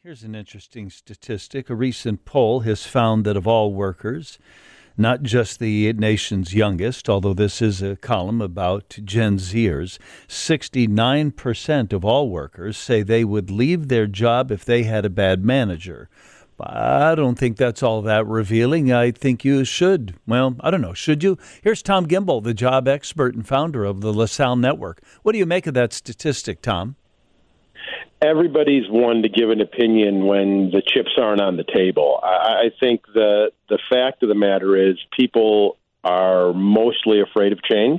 Here's an interesting statistic. A recent poll has found that of all workers, not just the nation's youngest, although this is a column about Gen Zers, 69% of all workers say they would leave their job if they had a bad manager. I don't think that's all that revealing. I think you should. Well, I don't know. Should you? Here's Tom Gimbel, the job expert and founder of the LaSalle Network. What do you make of that statistic, Tom? Everybody's one to give an opinion when the chips aren't on the table. I think the fact of the matter is people are mostly afraid of change,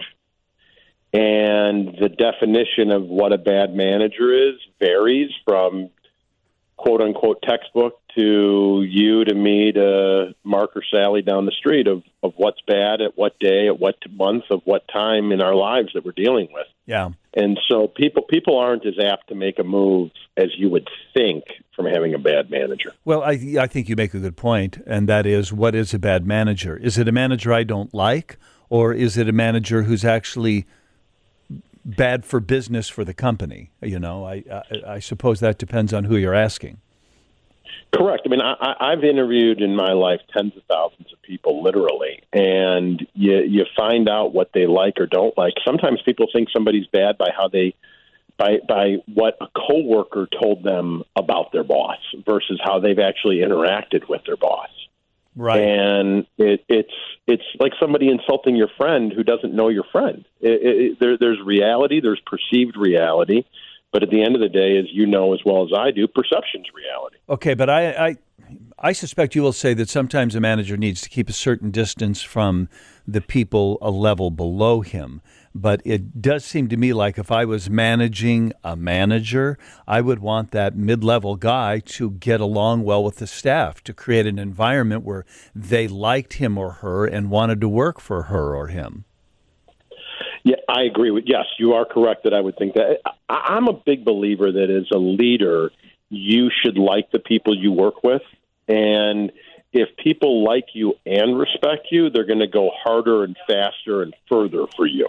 and the definition of what a bad manager is varies from quote-unquote textbook to you, to me, to Mark or Sally down the street of what's bad at what day, at what month, of what time in our lives that we're dealing with. Yeah. And so people aren't as apt to make a move as you would think from having a bad manager. Well, I think you make a good point, and that is, what is a bad manager? Is it a manager I don't like, or is it a manager who's actually bad for business for the company? You know, I suppose that depends on who you're asking. Correct. I mean, I've interviewed in my life tens of thousands of people, literally, and you find out what they like or don't like. Sometimes people think somebody's bad by how by what a coworker told them about their boss versus how they've actually interacted with their boss. Right. And it's like somebody insulting your friend who doesn't know your friend. There's reality, there's perceived reality. But at the end of the day, as you know as well as I do, perception's reality. Okay, but I suspect you will say that sometimes a manager needs to keep a certain distance from the people a level below him. But it does seem to me like if I was managing a manager, I would want that mid-level guy to get along well with the staff, to create an environment where they liked him or her and wanted to work for her or him. Yeah, I agree with. Yes, you are correct that I would think that. I'm a big believer that as a leader, you should like the people you work with, and if people like you and respect you, they're going to go harder and faster and further for you.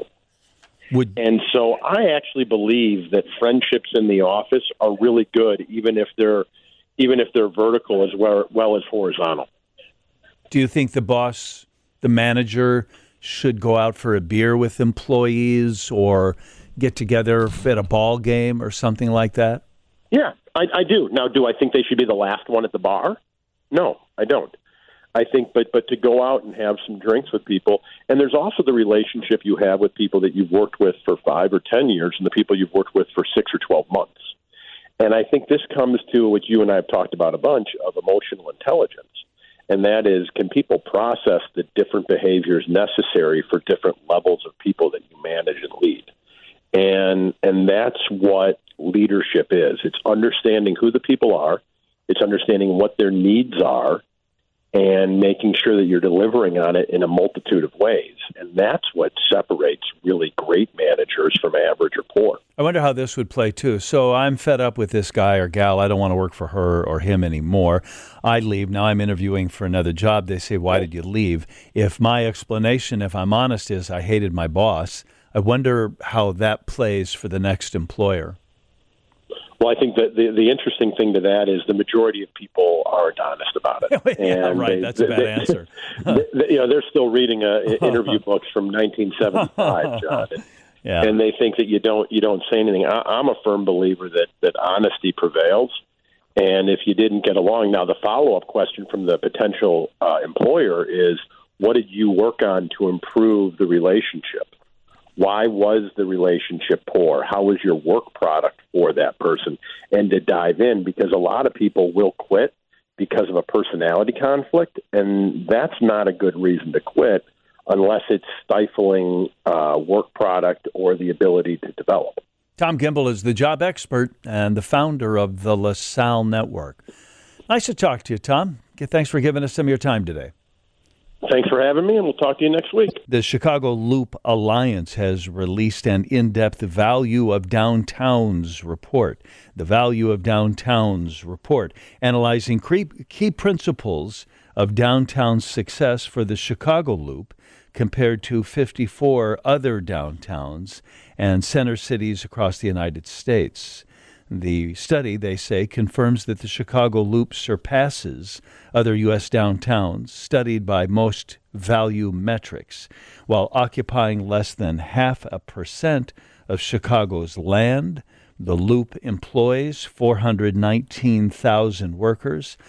And so I actually believe that friendships in the office are really good, even if they're vertical as well as horizontal. Do you think the boss, the manager, should go out for a beer with employees or get together at a ball game or something like that? Yeah, I do. Now, do I think they should be the last one at the bar? No, I don't. I think, but to go out and have some drinks with people, and there's also the relationship you have with people that you've worked with for 5 or 10 years and the people you've worked with for 6 or 12 months. And I think this comes to what you and I have talked about a bunch of emotional intelligence. And that is, can people process the different behaviors necessary for different levels of people that you manage and lead? And that's what leadership is. It's understanding who the people are. It's understanding what their needs are and making sure that you're delivering on it in a multitude of ways. And that's what separates really great managers from average or poor. I wonder how this would play, too. So I'm fed up with this guy or gal. I don't want to work for her or him anymore. I leave. Now I'm interviewing for another job. They say, why did you leave? If my explanation, if I'm honest, is I hated my boss, I wonder how that plays for the next employer. Well, I think that the interesting thing to that is the majority of people aren't honest about it. Yeah, right. That's a bad answer. They're still reading interview books from 1975, John, and they think that you don't say anything. I'm a firm believer that honesty prevails, and if you didn't get along, now the follow-up question from the potential employer is, what did you work on to improve the relationship? Why was the relationship poor? How was your work product for that person? And to dive in, because a lot of people will quit because of a personality conflict, and that's not a good reason to quit unless it's stifling work product or the ability to develop. Tom Gimbel is the job expert and the founder of the LaSalle Network. Nice to talk to you, Tom. Thanks for giving us some of your time today. Thanks for having me, and we'll talk to you next week. The Chicago Loop Alliance has released an in-depth Value of Downtowns report. The Value of Downtowns report, analyzing key principles of downtown success for the Chicago Loop compared to 54 other downtowns and center cities across the United States. The study, they say, confirms that the Chicago Loop surpasses other U.S. downtowns studied by most value metrics, while occupying less than 0.5% of Chicago's land. The Loop employs 419,000 workers,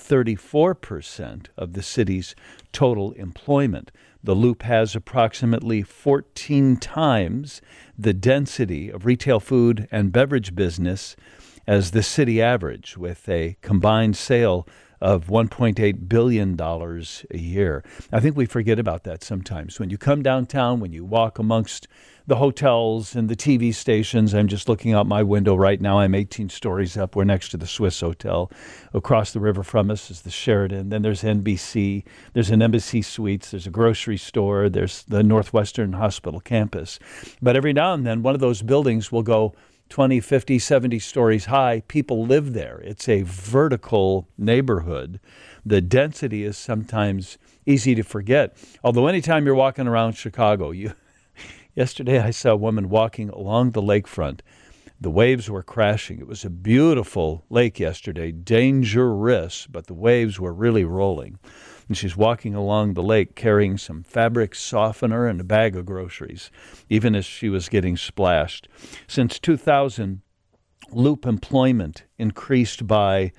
34% of the city's total employment. The Loop has approximately 14 times the density of retail food and beverage business as the city average, with a combined sale of $1.8 billion a year. I think we forget about that sometimes. When you come downtown, when you walk amongst the hotels and the TV stations, I'm just looking out my window right now. I'm 18 stories up. We're next to the Swiss Hotel. Across the river from us is the Sheraton. Then there's NBC. There's an Embassy Suites. There's a grocery store. There's the Northwestern Hospital campus. But every now and then, one of those buildings will go 20, 50, 70 stories high. People live there. It's a vertical neighborhood. The density is sometimes easy to forget. Although anytime you're walking around Chicago, yesterday I saw a woman walking along the lakefront. The waves were crashing. It was a beautiful lake yesterday, dangerous, but the waves were really rolling. And she's walking along the lake carrying some fabric softener and a bag of groceries, even as she was getting splashed. Since 2000, Loop employment increased by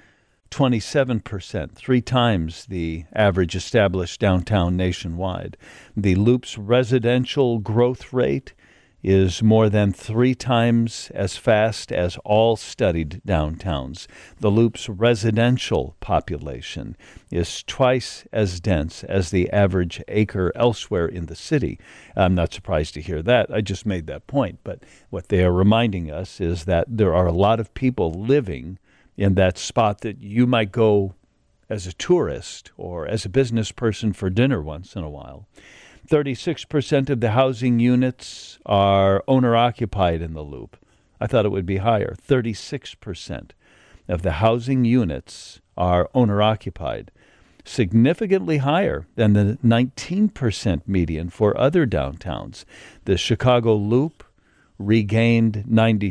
27%, 3 times the average established downtown nationwide. The Loop's residential growth rate is more than 3 times as fast as all studied downtowns. The Loop's residential population is twice as dense as the average acre elsewhere in the city. I'm not surprised to hear that. I just made that point. But what they are reminding us is that there are a lot of people living in that spot that you might go as a tourist or as a business person for dinner once in a while. 36% of the housing units are owner-occupied in the Loop. I thought it would be higher. 36% of the housing units are owner-occupied, significantly higher than the 19% median for other downtowns. The Chicago Loop regained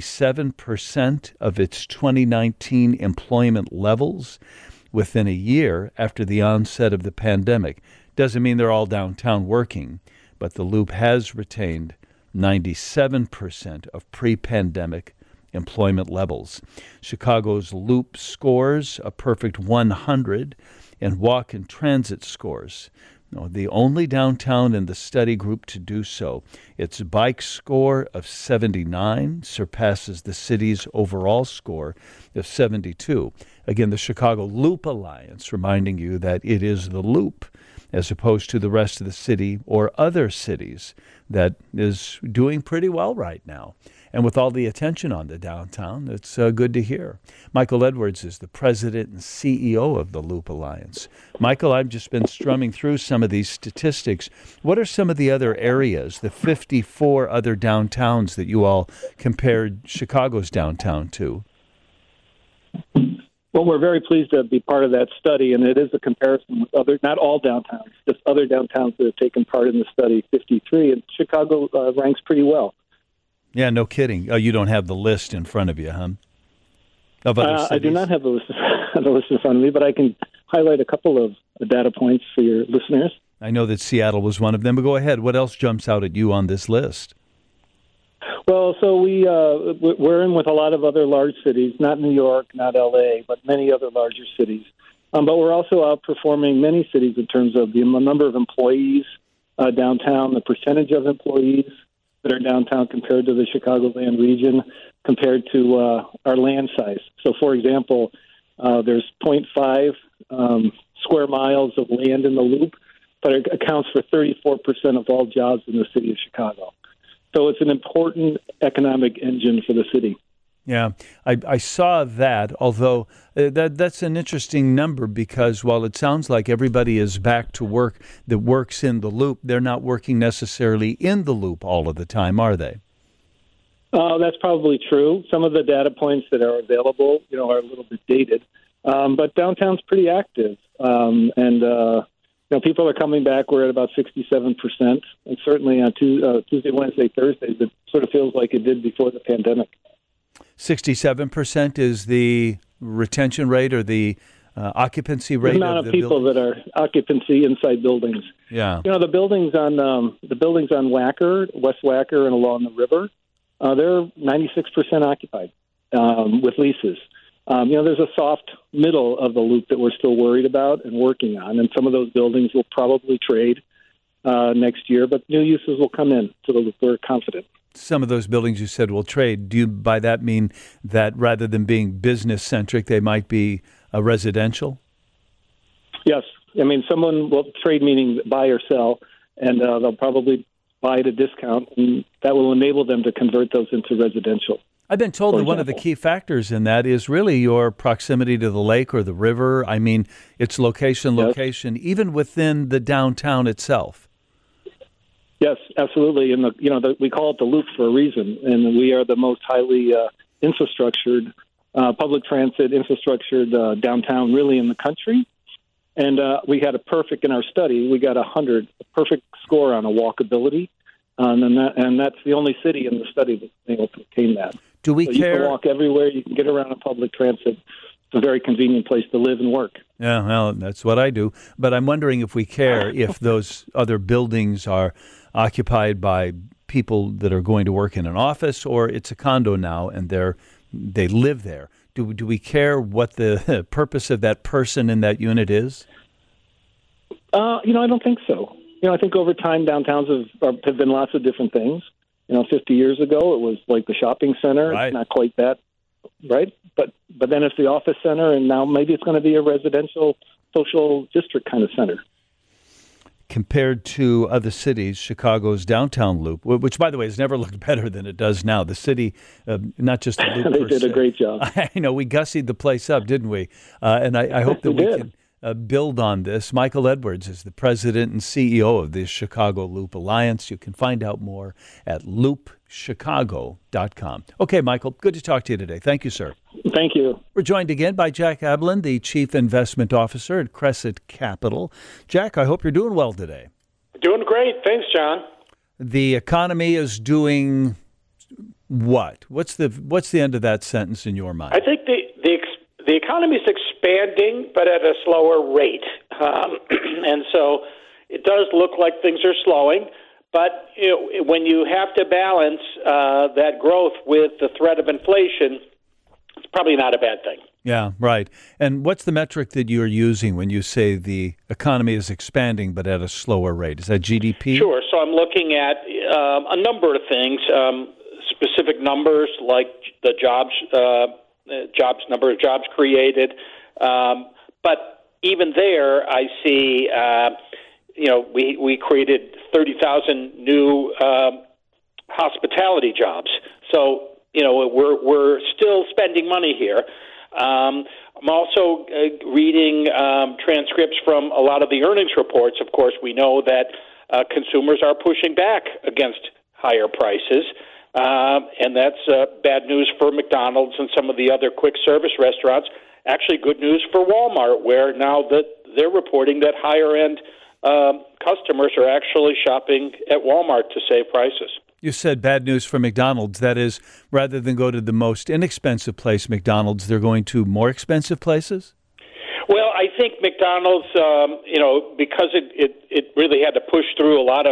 97% of its 2019 employment levels within a year after the onset of the pandemic. Doesn't mean they're all downtown working, but the Loop has retained 97% of pre-pandemic employment levels. Chicago's Loop scores a perfect 100 and walk and transit scores. No, the only downtown in the study group to do so. Its bike score of 79 surpasses the city's overall score of 72. Again, the Chicago Loop Alliance reminding you that it is the Loop as opposed to the rest of the city or other cities that is doing pretty well right now. And with all the attention on the downtown, it's good to hear. Michael Edwards is the president and CEO of the Loop Alliance. Michael, I've just been strumming through some of these statistics. What are some of the other areas, the 54 other downtowns that you all compared Chicago's downtown to? Well, we're very pleased to be part of that study, and it is a comparison with other, not all downtowns, just other downtowns that have taken part in the study, 53, and Chicago ranks pretty well. Yeah, no kidding. Oh, you don't have the list in front of you, huh? Of other cities? I do not have the list in front of me, but I can highlight a couple of data points for your listeners. I know that Seattle was one of them, but go ahead. What else jumps out at you on this list? Well, so we're in with a lot of other large cities, not New York, not L.A., but many other larger cities. But we're also outperforming many cities in terms of the number of employees downtown, the percentage of employees that are downtown compared to the Chicagoland region, compared to our land size. So, for example, there's 0.5 square miles of land in the Loop, but it accounts for 34% of all jobs in the city of Chicago. So it's an important economic engine for the city. Yeah, I saw that, although that's an interesting number because while it sounds like everybody is back to work that works in the Loop, they're not working necessarily in the Loop all of the time, are they? That's probably true. Some of the data points that are available, are a little bit dated, but downtown's pretty active, and people are coming back. We're at about 67%, and certainly on Tuesday, Wednesday, Thursdays, it sort of feels like it did before the pandemic. 67% is the retention rate or the occupancy rate The amount of people buildings? that are occupancy inside buildings. Yeah. You know, the buildings on Wacker, West Wacker, and along the river, they're 96% occupied with leases. There's a soft middle of the loop that we're still worried about and working on, and some of those buildings will probably trade next year, but new uses will come in to the loop. We're confident. Some of those buildings you said will trade. Do you by that mean that rather than being business-centric, they might be residential? Yes. I mean, someone will trade, meaning buy or sell, and they'll probably buy at a discount, and that will enable them to convert those into residential. I've been told that one of the key factors in that is really your proximity to the lake or the river. I mean, its location, even within the downtown itself. Yes, absolutely. And we call it the loop for a reason, and we are the most highly infrastructured public transit infrastructured downtown, really, in the country. And we had a perfect in our study. We got 100, a perfect score on a walkability, and that's the only city in the study that's able to obtain that. Do we so care? You can walk everywhere. You can get around on public transit. It's a very convenient place to live and work. Yeah, well, that's what I do. But I'm wondering if we care if those other buildings are occupied by people that are going to work in an office, or it's a condo now and they live there. Do we care what the purpose of that person in that unit is? I don't think so. I think over time downtowns have been lots of different things. 50 years ago it was like the shopping center. Right. It's not quite that, right? But then it's the office center, and now maybe it's going to be a residential social district kind of center. Compared to other cities, Chicago's downtown loop, which, by the way, has never looked better than it does now. The city, not just the loop They per did se. a great job. I know, we gussied the place up, didn't we? And I hope that we can build on this. Michael Edwards is the president and CEO of the Chicago Loop Alliance. You can find out more at loopchicago.com. Okay, Michael, good to talk to you today. Thank you, sir. Thank you. We're joined again by Jack Ablin, the Chief Investment Officer at Crescent Capital. Jack, I hope you're doing well today. Doing great. Thanks, John. The economy is doing what? What's the end of that sentence in your mind? I think the economy is expanding, but at a slower rate. And so it does look like things are slowing. But when you have to balance that growth with the threat of inflation, it's probably not a bad thing. Yeah, right. And what's the metric that you're using when you say the economy is expanding but at a slower rate? Is that GDP? Sure. So I'm looking at a number of things, specific numbers like the number of jobs created. But even there, I see, we created 30,000 new hospitality jobs. So, we're still spending money here. I'm also reading transcripts from a lot of the earnings reports. Of course, we know that consumers are pushing back against higher prices, and that's bad news for McDonald's and some of the other quick service restaurants. Actually, good news for Walmart, where now that they're reporting that higher-end customers are actually shopping at Walmart to save prices. You said bad news for McDonald's. That is, rather than go to the most inexpensive place, McDonald's, they're going to more expensive places? Well, I think McDonald's, because it really had to push through a lot of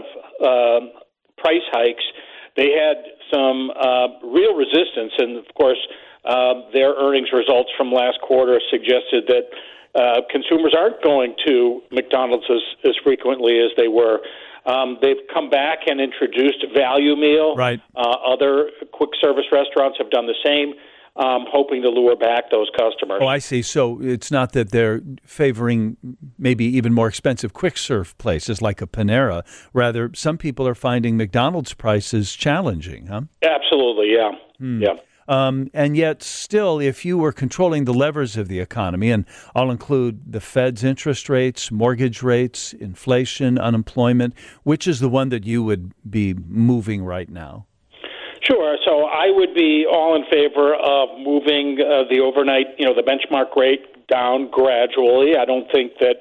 price hikes, they had some real resistance. And, of course, their earnings results from last quarter suggested that consumers aren't going to McDonald's as frequently as they were. They've come back and introduced value meal. Right. Other quick service restaurants have done the same, hoping to lure back those customers. Oh, I see. So it's not that they're favoring maybe even more expensive quick serve places like a Panera. Rather, some people are finding McDonald's prices challenging, huh? Absolutely, yeah. Yeah. And yet still, if you were controlling the levers of the economy, and I'll include the Fed's interest rates, mortgage rates, inflation, unemployment, which is the one that you would be moving right now? Sure. So I would be all in favor of moving the overnight, the benchmark rate down gradually. I don't think that,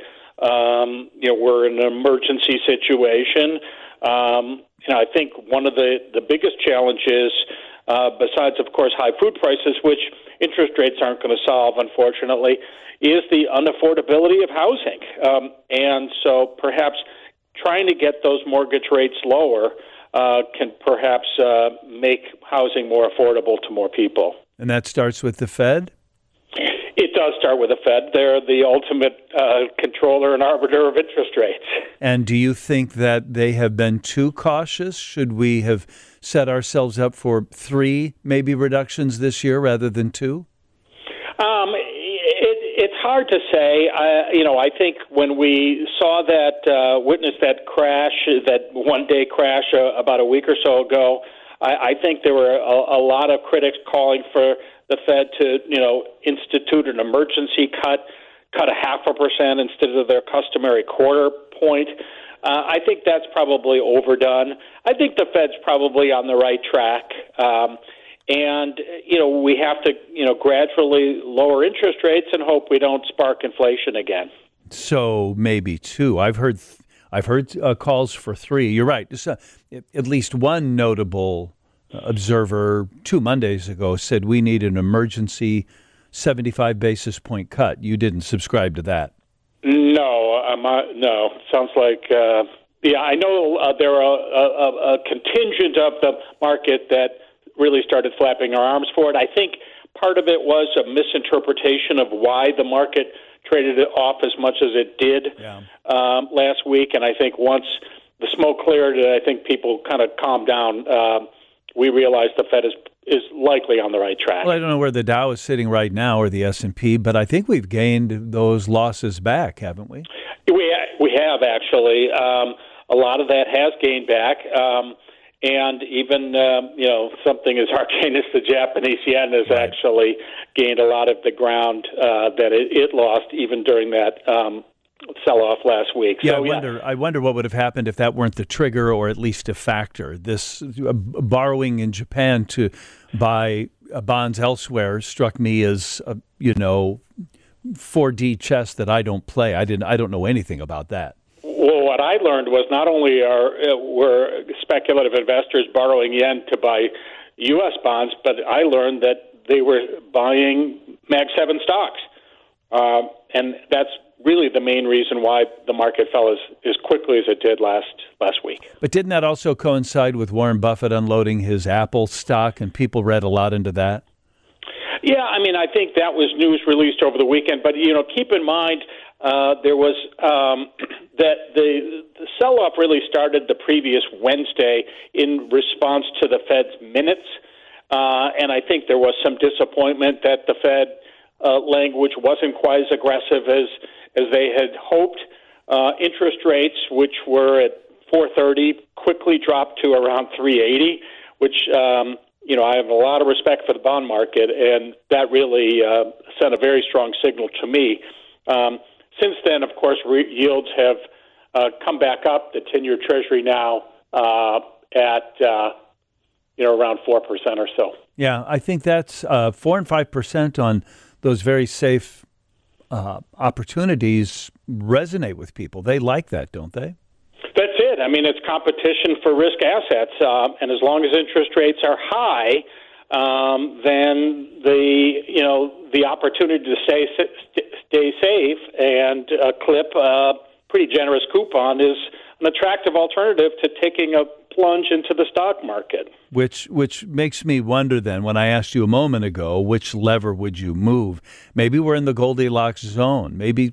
we're in an emergency situation. I think one of the biggest challenges besides, of course, high food prices, which interest rates aren't going to solve, unfortunately, is the unaffordability of housing. And so perhaps trying to get those mortgage rates lower can perhaps make housing more affordable to more people. And that starts with the Fed? It does start with the Fed. They're the ultimate controller and arbiter of interest rates. And do you think that they have been too cautious? Should we have set ourselves up for 3 maybe reductions this year rather than 2? It's hard to say. I think when we saw that, witnessed that crash, that one-day crash about a week or so ago, I think there were a lot of critics calling for the Fed to, institute an emergency cut 0.5% instead of their customary quarter point. I think that's probably overdone. I think the Fed's probably on the right track. And we have to, gradually lower interest rates and hope we don't spark inflation again. So maybe 2. I've heard calls for 3. You're right. At least one notable observer 2 Mondays ago said we need an emergency 75 basis point cut. You didn't subscribe to that. No. Sounds like, I know there are a contingent of the market that really started flapping our arms for it. I think part of it was a misinterpretation of why the market traded it off as much as it did last week. And I think once the smoke cleared, I think people kind of calmed down. We realized the Fed is likely on the right track. Well, I don't know where the Dow is sitting right now or the S&P, but I think we've gained those losses back, haven't we? We have, actually. A lot of that has gained back. And even, something as arcane as the Japanese yen has actually gained a lot of the ground that it lost even during that sell-off last week. Yeah, I wonder what would have happened if that weren't the trigger or at least a factor. This borrowing in Japan to buy bonds elsewhere struck me as, 4D chess that I don't play. I don't know anything about that. Well, what I learned was not only were speculative investors borrowing yen to buy U.S. bonds, but I learned that they were buying Mag 7 stocks. And that's really the main reason why the market fell as quickly as it did last week. But didn't that also coincide with Warren Buffett unloading his Apple stock, and people read a lot into that? Yeah, I think that was news released over the weekend. But, keep in mind, there was that the sell-off really started the previous Wednesday in response to the Fed's minutes. And I think there was some disappointment that the Fed language wasn't quite as aggressive as they had hoped. Interest rates, which were at 4.30, quickly dropped to around 3.80, which, I have a lot of respect for the bond market, and that really sent a very strong signal to me. Since then, of course, yields have come back up. The 10-year Treasury now at around 4% or so. Yeah, I think that's 4 and 5% on those very safe opportunities resonate with people. They like that, don't they? That's it. It's competition for risk assets, and as long as interest rates are high, then the opportunity to stay safe and clip a pretty generous coupon is an attractive alternative to taking a plunge into the stock market. Which makes me wonder then, when I asked you a moment ago, which lever would you move? Maybe we're in the Goldilocks zone. Maybe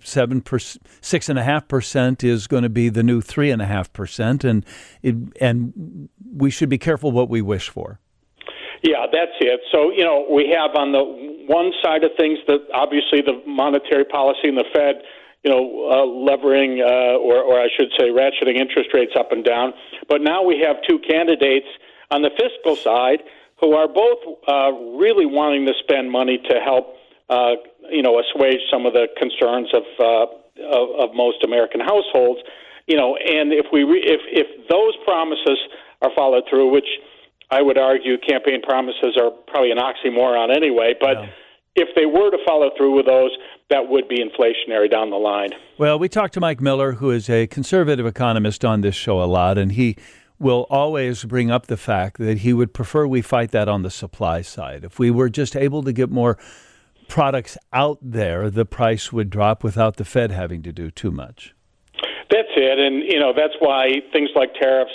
6.5% is going to be the new 3.5%, and we should be careful what we wish for. Yeah, that's it. So, we have on the one side of things that obviously the monetary policy and the Fed, levering, or I should say ratcheting interest rates up and down. But now we have two candidates on the fiscal side who are both really wanting to spend money to help, assuage some of the concerns of most American households. And if those promises are followed through, which I would argue campaign promises are probably an oxymoron anyway, but if they were to follow through with those, that would be inflationary down the line. Well, we talked to Mike Miller, who is a conservative economist on this show a lot, and he will always bring up the fact that he would prefer we fight that on the supply side. If we were just able to get more products out there, the price would drop without the Fed having to do too much. That's it, and that's why things like tariffs,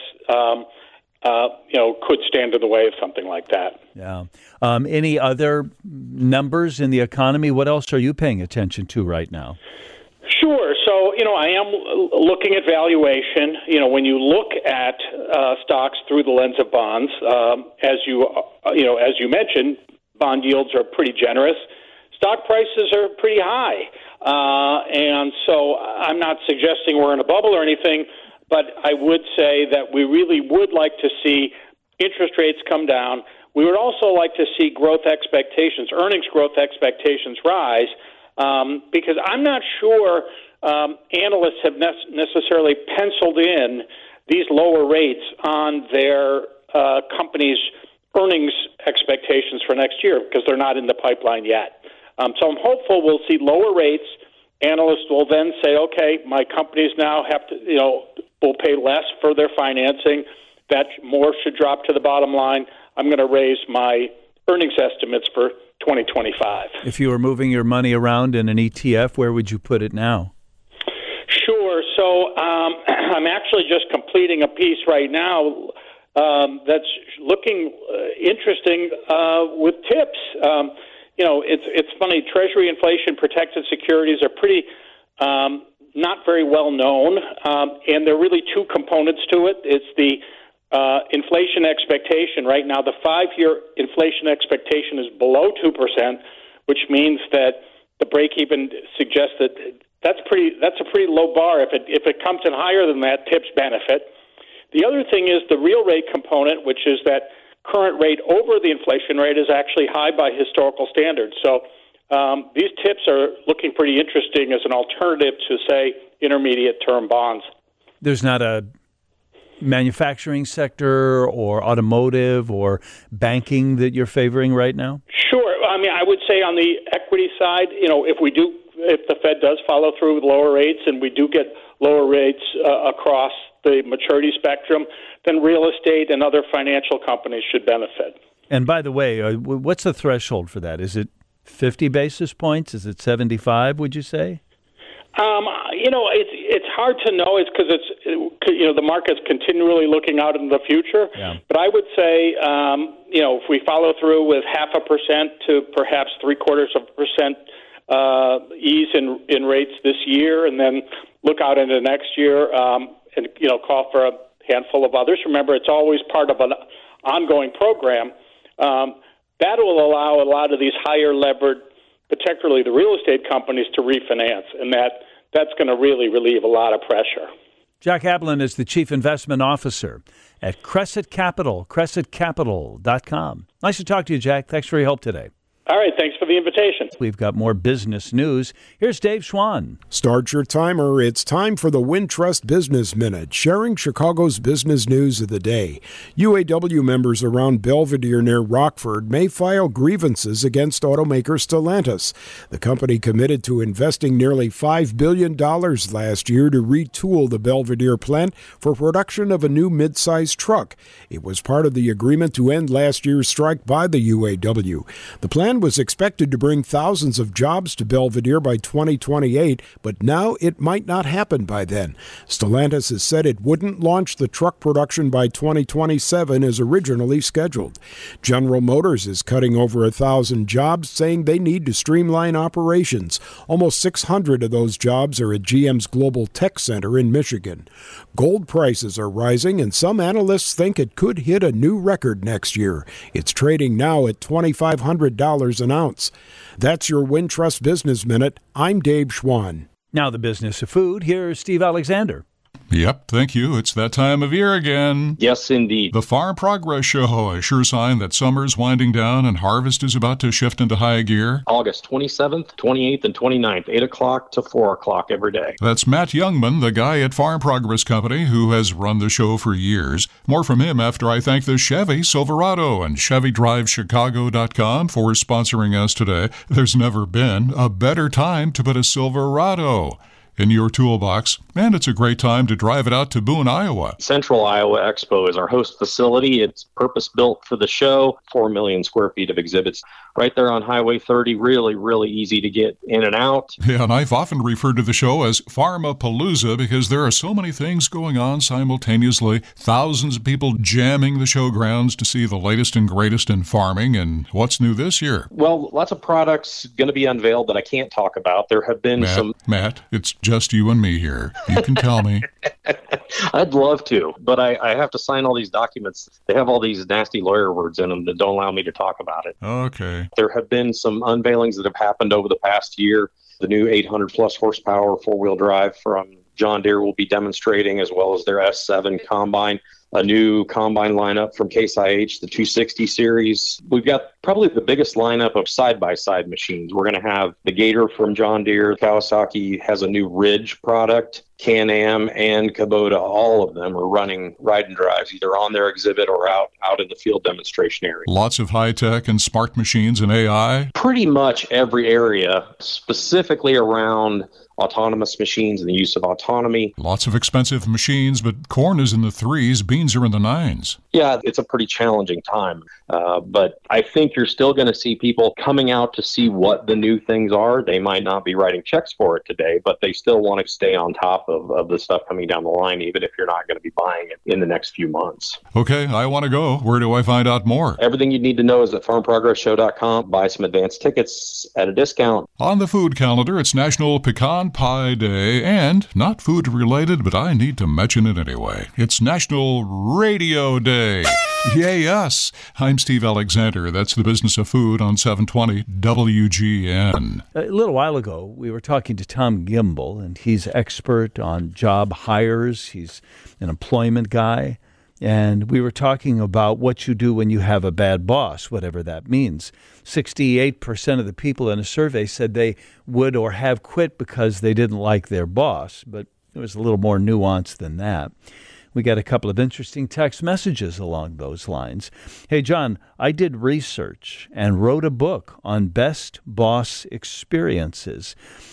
could stand in the way of something like that. Yeah. Any other numbers in the economy? What else are you paying attention to right now? Sure. So, I am looking at valuation. When you look at stocks through the lens of bonds, as you mentioned, bond yields are pretty generous. Stock prices are pretty high. And so I'm not suggesting we're in a bubble or anything, but I would say that we really would like to see interest rates come down. We would also like to see earnings growth expectations rise, because I'm not sure analysts have necessarily penciled in these lower rates on their companies' earnings expectations for next year because they're not in the pipeline yet. So I'm hopeful we'll see lower rates. Analysts will then say, okay, my companies now have to, will pay less for their financing. That more should drop to the bottom line. I'm going to raise my earnings estimates for 2025. If you were moving your money around in an ETF, where would you put it now? Sure. So I'm actually just completing a piece right now that's looking interesting with tips. It's funny. Treasury inflation protected securities are pretty not very well known, and there are really two components to it. It's the inflation expectation. Right now, the 5-year inflation expectation is below 2%, which means that the break-even suggests that that's a pretty low bar. If it comes in higher than that, tips benefit. The other thing is the real rate component, which is that current rate over the inflation rate is actually high by historical standards. So these tips are looking pretty interesting as an alternative to, say, intermediate-term bonds. There's not a manufacturing sector or automotive or banking that you're favoring right now? Sure. I mean, I would say on the equity side, if the Fed does follow through with lower rates and we do get lower rates across the maturity spectrum, then real estate and other financial companies should benefit. And by the way, what's the threshold for that? Is it 50 basis points? Is it 75, would you say? It's hard to know. It's because the market's continually looking out in the future. Yeah. But I would say, if we follow through with 0.5% to perhaps 0.75% ease in rates this year, and then look out into next year, and call for a handful of others. Remember, it's always part of an ongoing program. That will allow a lot of these higher levered, particularly the real estate companies, to refinance, and that's going to really relieve a lot of pressure. Jack Ablin is the Chief Investment Officer at Crescent Capital, crescentcapital.com. Nice to talk to you, Jack. Thanks for your help today. All right, thanks for the invitation. We've got more business news. Here's Dave Schwann. Start your timer. It's time for the Wintrust Business Minute, sharing Chicago's business news of the day. UAW members around Belvedere near Rockford may file grievances against automaker Stellantis. The company committed to investing nearly $5 billion last year to retool the Belvedere plant for production of a new mid-size truck. It was part of the agreement to end last year's strike by the UAW. The plan was expected to bring thousands of jobs to Belvedere by 2028, but now it might not happen by then. Stellantis has said it wouldn't launch the truck production by 2027 as originally scheduled. General Motors is cutting over 1,000 jobs, saying they need to streamline operations. Almost 600 of those jobs are at GM's Global Tech Center in Michigan. Gold prices are rising, and some analysts think it could hit a new record next year. It's trading now at $2,500 an ounce. That's your Wintrust Business Minute. I'm Dave Schwann. Now the business of food. Here's Steve Alexander. Yep, thank you. It's that time of year again. Yes, indeed. The Farm Progress Show, a sure sign that summer's winding down and harvest is about to shift into high gear. August 27th, 28th, and 29th, 8 o'clock to 4 o'clock every day. That's Matt Youngman, the guy at Farm Progress Company who has run the show for years. More from him after I thank the Chevy Silverado and ChevyDriveChicago.com for sponsoring us today. There's never been a better time to put a Silverado in your toolbox. And it's a great time to drive it out to Boone, Iowa. Central Iowa Expo is our host facility. It's purpose-built for the show, 4 million square feet of exhibits right there on Highway 30. Really, really easy to get in and out. Yeah, and I've often referred to the show as Pharmapalooza because there are so many things going on simultaneously. Thousands of people jamming the showgrounds to see the latest and greatest in farming. And what's new this year? Well, lots of products going to be unveiled that I can't talk about. There have been Matt, it's just you and me here. You can tell me. I'd love to, but I have to sign all these documents. They have all these nasty lawyer words in them that don't allow me to talk about it. Okay. There have been some unveilings that have happened over the past year. The new 800-plus horsepower four-wheel drive from John Deere will be demonstrating, as well as their S7 combine. A new combine lineup from Case IH, the 260 series. We've got probably the biggest lineup of side-by-side machines. We're going to have the Gator from John Deere. Kawasaki has a new Ridge product. Can-Am and Kubota, all of them are running ride and drives, either on their exhibit or out in the field demonstration area. Lots of high-tech and smart machines and AI. Pretty much every area, specifically around autonomous machines and the use of autonomy. Lots of expensive machines, but corn is in the 3s, beans are in the 9s. Yeah, it's a pretty challenging time. But I think you're still going to see people coming out to see what the new things are. They might not be writing checks for it today, but they still want to stay on top of the stuff coming down the line, even if you're not going to be buying it in the next few months. Okay, I want to go. Where do I find out more? Everything you need to know is at farmprogressshow.com. Buy some advance tickets at a discount. On the food calendar, it's National Pecan Pie Day, and not food related, but I need to mention it anyway. It's National Radio Day. Yay, us. I'm Steve Alexander. That's the Business of Food on 720 WGN. A little while ago, we were talking to Tom Gimbel, and he's expert on job hires. He's an employment guy. And we were talking about what you do when you have a bad boss, whatever that means. 68% of the people in a survey said they would or have quit because they didn't like their boss, but it was a little more nuanced than that. We got a couple of interesting text messages along those lines. Hey, John, I did research and wrote a book on best boss experiences.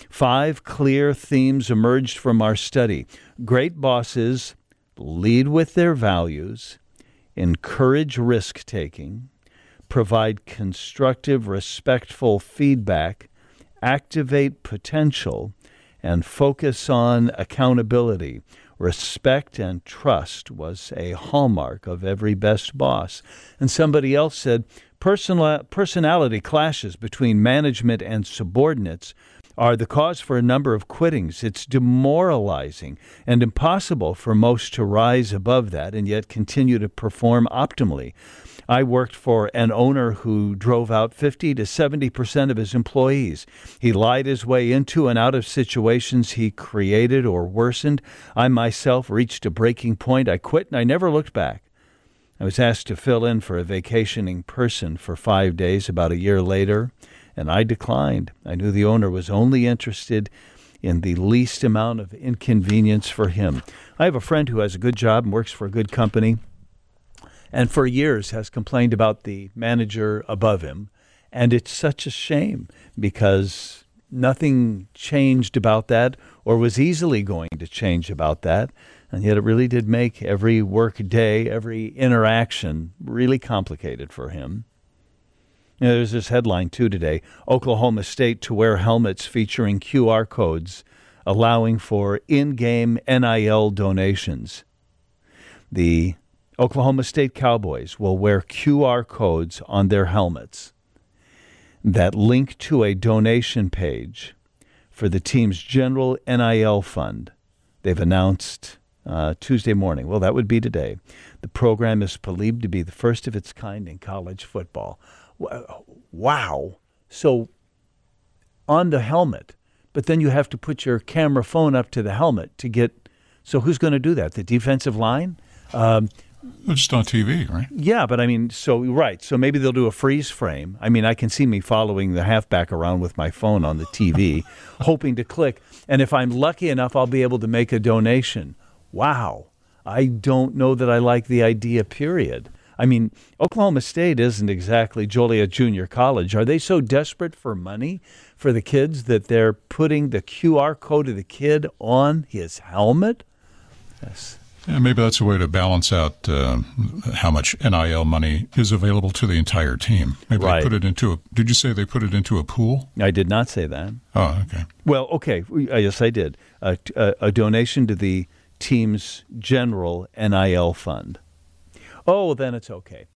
5 clear themes emerged from our study. Great bosses lead with their values, encourage risk-taking, provide constructive, respectful feedback, activate potential, and focus on accountability. Respect and trust was a hallmark of every best boss. And somebody else said, personality clashes between management and subordinates are the cause for a number of quittings. It's demoralizing and impossible for most to rise above that and yet continue to perform optimally. I worked for an owner who drove out 50 to 70% of his employees. He lied his way into and out of situations he created or worsened. I myself reached a breaking point. I quit and I never looked back. I was asked to fill in for a vacationing person for 5 days about a year later, and I declined. I knew the owner was only interested in the least amount of inconvenience for him. I have a friend who has a good job and works for a good company, and for years has complained about the manager above him. And it's such a shame because nothing changed about that or was easily going to change about that. And yet it really did make every work day, every interaction really complicated for him. You know, there's this headline, too, today. Oklahoma State to wear helmets featuring QR codes allowing for in-game NIL donations. The Oklahoma State Cowboys will wear QR codes on their helmets that link to a donation page for the team's general NIL fund. They've announced Tuesday morning. Well, that would be today. The program is believed to be the first of its kind in college football. Wow. So on the helmet, but then you have to put your camera phone up to the helmet to get. So who's going to do that? The defensive line? Just on TV, right? Yeah, but I mean, right. So maybe they'll do a freeze frame. I mean, I can see me following the halfback around with my phone on the TV, hoping to click. And if I'm lucky enough, I'll be able to make a donation. Wow. I don't know that I like the idea, period. I mean, Oklahoma State isn't exactly Joliet Junior College. Are they so desperate for money for the kids that they're putting the QR code of the kid on his helmet? Yes. Yeah, maybe that's a way to balance out how much NIL money is available to the entire team. Maybe Right. they put it into did you say they put it into a pool? I did not say that. Oh, okay. Well, okay. Yes, I did. A donation to the team's general NIL fund. Oh, then it's okay.